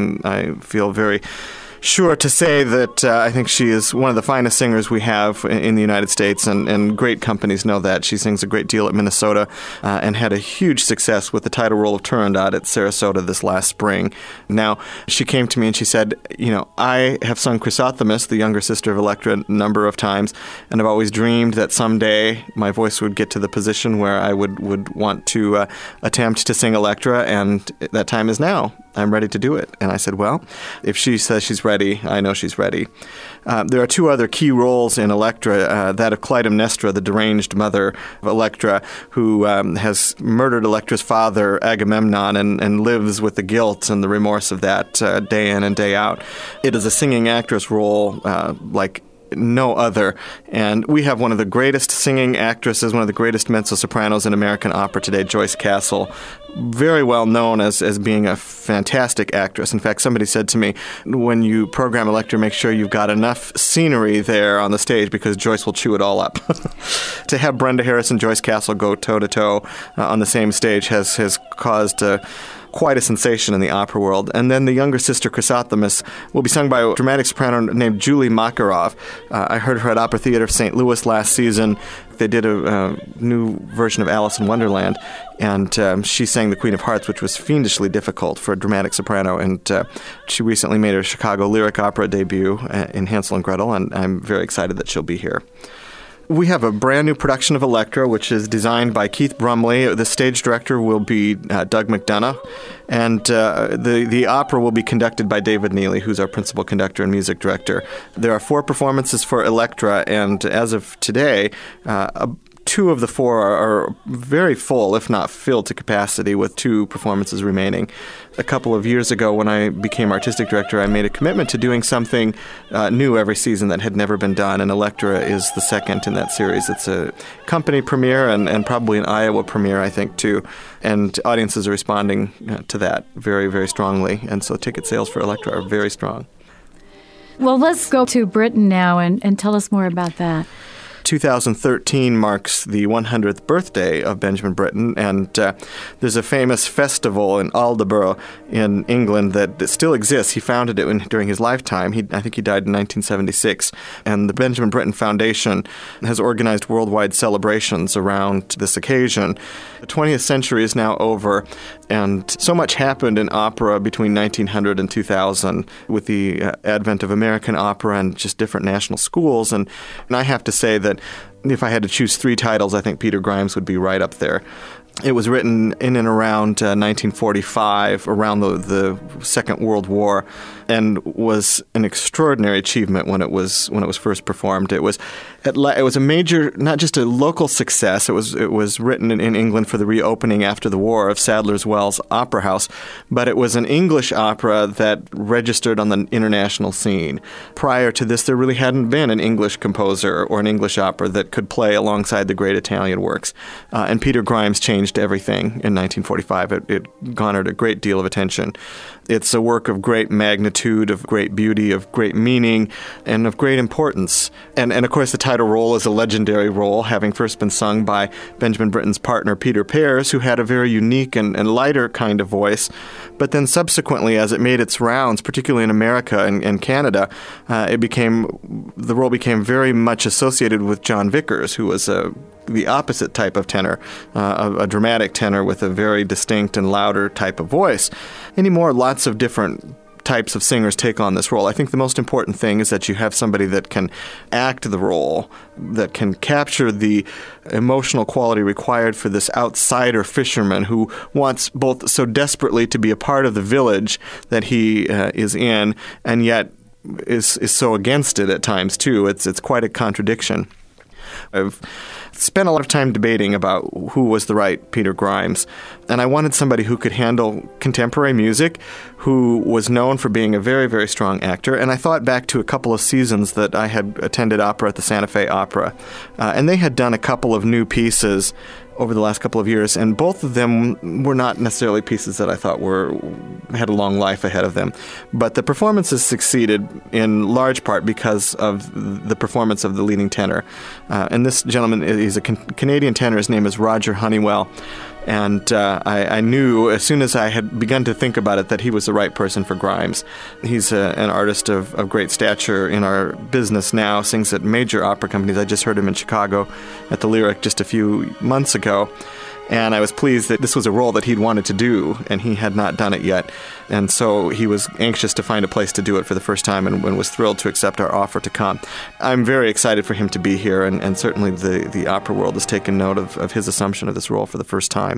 I feel very sure to say that I think she is one of the finest singers we have in the United States, and great companies know that. She sings a great deal at Minnesota and had a huge success with the title role of Turandot at Sarasota this last spring. Now, she came to me and she said, I have sung Chrysothemis, the younger sister of Elektra, a number of times, and I've always dreamed that someday my voice would get to the position where I would want to attempt to sing Elektra, and that time is now. I'm ready to do it. And I said, well, if she says she's ready, I know she's ready. There are 2 other key roles in Elektra, that of Clytemnestra, the deranged mother of Elektra, who has murdered Elektra's father, Agamemnon, and lives with the guilt and the remorse of that day in and day out. It is a singing actress role like no other. And we have one of the greatest singing actresses, one of the greatest mezzo-sopranos in American opera today, Joyce Castle, very well known as being a fantastic actress. In fact, somebody said to me, when you program Elektra, make sure you've got enough scenery there on the stage because Joyce will chew it all up. To have Brenda Harris and Joyce Castle go toe-to-toe on the same stage has caused quite a sensation in the opera world. And then the younger sister, Chrysothemis, will be sung by a dramatic soprano named Julie Makarov. I heard her at Opera Theater of St. Louis last season. They did a new version of Alice in Wonderland, and she sang The Queen of Hearts, which was fiendishly difficult for a dramatic soprano. And she recently made her Chicago Lyric Opera debut in Hansel and Gretel, and I'm very excited that she'll be here. We have a brand new production of Elektra, which is designed by Keith Brumley. The stage director will be Doug McDonough. And the opera will be conducted by David Neely, who's our principal conductor and music director. There are 4 performances for Elektra, and as of today, 2 of the 4 are very full, if not filled to capacity, with 2 performances remaining. A couple of years ago, when I became artistic director, I made a commitment to doing something new every season that had never been done, and Elektra is the second in that series. It's a company premiere and probably an Iowa premiere, I think, too. And audiences are responding to that very, very strongly, and so ticket sales for Elektra are very strong. Well, let's go to Britain now and tell us more about that. 2013 marks the 100th birthday of Benjamin Britten, and there's a famous festival in Aldeburgh in England that still exists. He founded it during his lifetime. I think he died in 1976, and the Benjamin Britten Foundation has organized worldwide celebrations around this occasion. The 20th century is now over, and so much happened in opera between 1900 and 2000 with the advent of American opera and just different national schools, and I have to say that if I had to choose 3 titles, I think Peter Grimes would be right up there. It was written in and around 1945, around the Second World War, and was an extraordinary achievement when it was first performed. It was a major, not just a local success. It was written in England for the reopening after the war of Sadler's Wells Opera House, but it was an English opera that registered on the international scene. Prior to this, there really hadn't been an English composer or an English opera that could play alongside the great Italian works, and Peter Grimes changed everything in 1945. It garnered a great deal of attention. It's a work of great magnitude, of great beauty, of great meaning, and of great importance. And of course, the title role is a legendary role, having first been sung by Benjamin Britten's partner, Peter Pears, who had a very unique and lighter kind of voice. But then subsequently, as it made its rounds, particularly in America and Canada, the role became very much associated with John Vickers, who was the opposite type of tenor, a dramatic tenor with a very distinct and louder type of voice. Anymore, lots of different types of singers take on this role. I think the most important thing is that you have somebody that can act the role, that can capture the emotional quality required for this outsider fisherman who wants both so desperately to be a part of the village that he is in, and yet is so against it at times too. It's quite a contradiction. I've spent a lot of time debating about who was the right Peter Grimes, and I wanted somebody who could handle contemporary music, who was known for being a very, very strong actor. And I thought back to a couple of seasons that I had attended opera at the Santa Fe Opera, and they had done a couple of new pieces over the last couple of years, and both of them were not necessarily pieces that I thought had a long life ahead of them. But the performances succeeded in large part because of the performance of the leading tenor. And this gentleman, he's a Canadian tenor. His name is Roger Honeywell. And I knew as soon as I had begun to think about it that he was the right person for Grimes. He's an artist of great stature in our business now, sings at major opera companies. I just heard him in Chicago at the Lyric just a few months ago. And I was pleased that this was a role that he'd wanted to do, and he had not done it yet. And so he was anxious to find a place to do it for the first time and was thrilled to accept our offer to come. I'm very excited for him to be here, and certainly the opera world has taken note of his assumption of this role for the first time.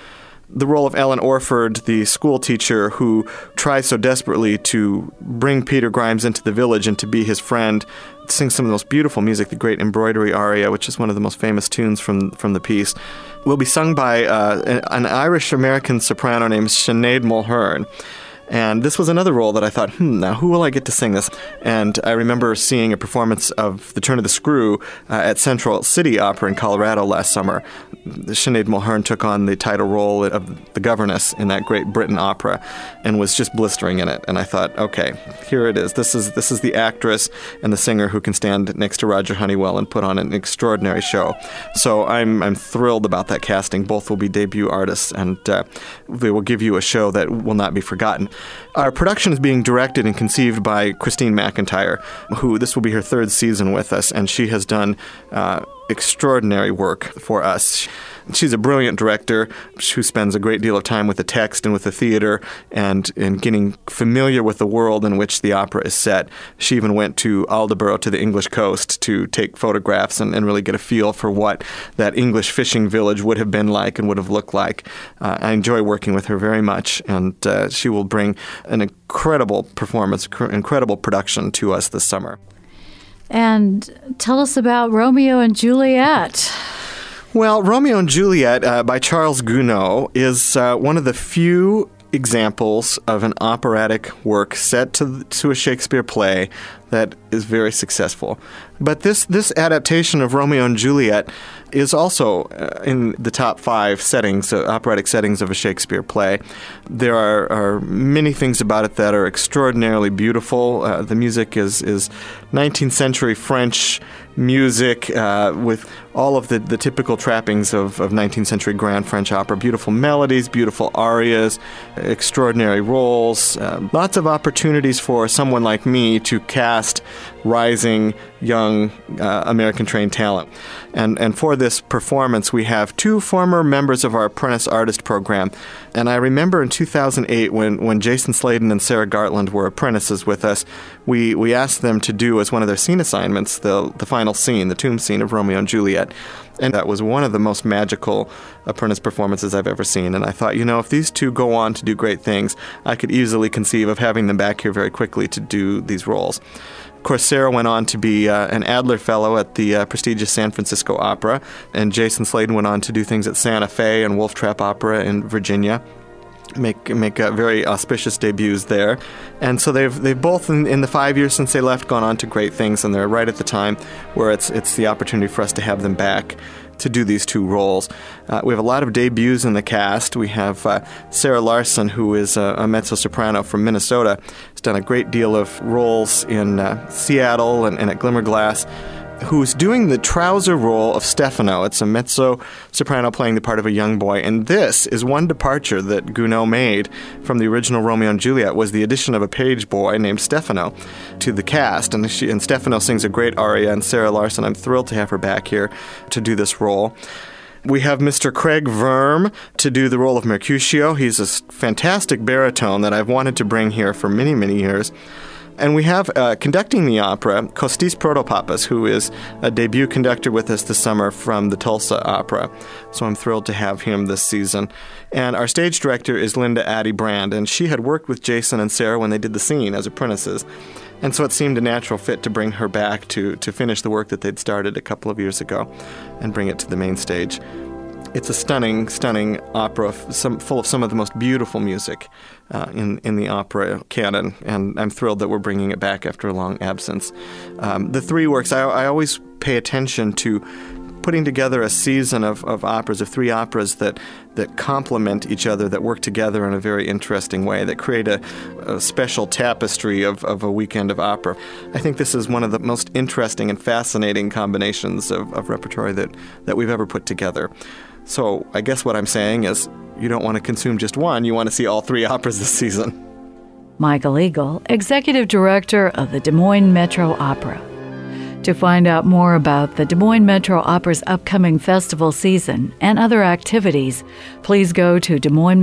The role of Ellen Orford, the school teacher who tries so desperately to bring Peter Grimes into the village and to be his friend, sings some of the most beautiful music, the great embroidery aria, which is one of the most famous tunes from the piece, will be sung by an Irish-American soprano named Sinead Mulhern. And this was another role that I thought, now who will I get to sing this? And I remember seeing a performance of The Turn of the Screw at Central City Opera in Colorado last summer. Sinead Mulhern took on the title role of the governess in that Great Britain opera and was just blistering in it. And I thought, okay, here it is. This is the actress and the singer who can stand next to Roger Honeywell and put on an extraordinary show. So I'm thrilled about that casting. Both will be debut artists, and they will give you a show that will not be forgotten. Our production is being directed and conceived by Christine McIntyre, who this will be her third season with us, and she has done extraordinary work for us. She's a brilliant director who spends a great deal of time with the text and with the theater and getting familiar with the world in which the opera is set. She even went to Aldeboro, to the English coast, to take photographs and really get a feel for what that English fishing village would have been like and would have looked like. I enjoy working with her very much, and she will bring an incredible performance, incredible production to us this summer. And tell us about Romeo and Juliet. Well, Romeo and Juliet by Charles Gounod is one of the few examples of an operatic work set to a Shakespeare play that is very successful. But this adaptation of Romeo and Juliet is also in the top 5 settings, operatic settings of a Shakespeare play. There are many things about it that are extraordinarily beautiful. The music is 19th century French music with all of the typical trappings of 19th century grand French opera. Beautiful melodies, beautiful arias, extraordinary roles, lots of opportunities for someone like me to cast rising young American-trained talent. And for this performance, we have 2 former members of our Apprentice Artist Program. And I remember in 2008 when Jason Sladen and Sarah Gartland were apprentices with us, we asked them to do as one of their scene assignments the final scene, the tomb scene of Romeo and Juliet. And that was one of the most magical apprentice performances I've ever seen. And I thought, if these two go on to do great things, I could easily conceive of having them back here very quickly to do these roles. Of course, Sarah went on to be an Adler Fellow at the prestigious San Francisco Opera, and Jason Sladen went on to do things at Santa Fe and Wolf Trap Opera in Virginia. Make very auspicious debuts there. And so they've both, in the 5 years since they left, gone on to great things, and they're right at the time where it's the opportunity for us to have them back to do these two roles. We have a lot of debuts in the cast. We have Sarah Larson, who is a mezzo-soprano from Minnesota. Has done a great deal of roles in Seattle and at Glimmerglass, who's doing the trouser role of Stefano. It's a mezzo-soprano playing the part of a young boy. And this is one departure that Gounod made from the original Romeo and Juliet, was the addition of a page boy named Stefano to the cast. And Stefano sings a great aria, and Sarah Larson, I'm thrilled to have her back here to do this role. We have Mr. Craig Verm to do the role of Mercutio. He's a fantastic baritone that I've wanted to bring here for many, many years. And we have conducting the opera, Kostis Protopapas, who is a debut conductor with us this summer from the Tulsa Opera. So I'm thrilled to have him this season. And our stage director is Linda Addy Brand, and she had worked with Jason and Sarah when they did The Scene as apprentices. And so it seemed a natural fit to bring her back to finish the work that they'd started a couple of years ago and bring it to the main stage. It's a stunning, stunning opera full of some of the most beautiful music in the opera canon, and I'm thrilled that we're bringing it back after a long absence. The three works, I always pay attention to putting together a season of operas, of three operas that complement each other, that work together in a very interesting way, that create a special tapestry of a weekend of opera. I think this is one of the most interesting and fascinating combinations of repertory that we've ever put together. So I guess what I'm saying is you don't want to consume just one, you want to see all three operas this season. Michael Eagle, Executive Director of the Des Moines Metro Opera. To find out more about the Des Moines Metro Opera's upcoming festival season and other activities, please go to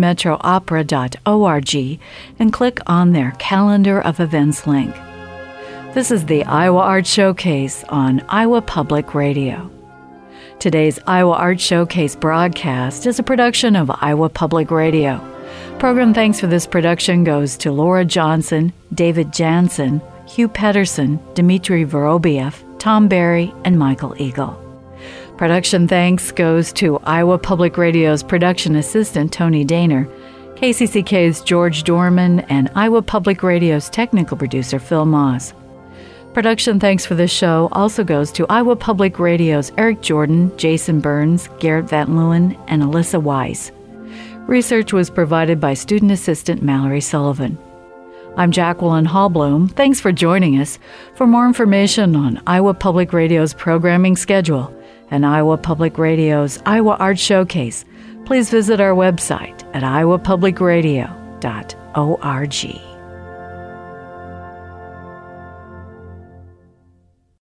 DesMoinesMetroOpera.org and click on their Calendar of Events link. This is the Iowa Art Showcase on Iowa Public Radio. Today's Iowa Art Showcase broadcast is a production of Iowa Public Radio. Program thanks for this production goes to Laura Johnson, David Jansen, Hugh Pedersen, Dmitry Vorobiev, Tom Barry, and Michael Eagle. Production thanks goes to Iowa Public Radio's production assistant, Tony Daner, KCCK's George Dorman, and Iowa Public Radio's technical producer, Phil Moss. Production thanks for this show also goes to Iowa Public Radio's Eric Jordan, Jason Burns, Garrett Van Leeuwen, and Alyssa Weiss. Research was provided by student assistant Mallory Sullivan. I'm Jacqueline Hallblum. Thanks for joining us. For more information on Iowa Public Radio's programming schedule and Iowa Public Radio's Iowa Art Showcase, please visit our website at iowapublicradio.org.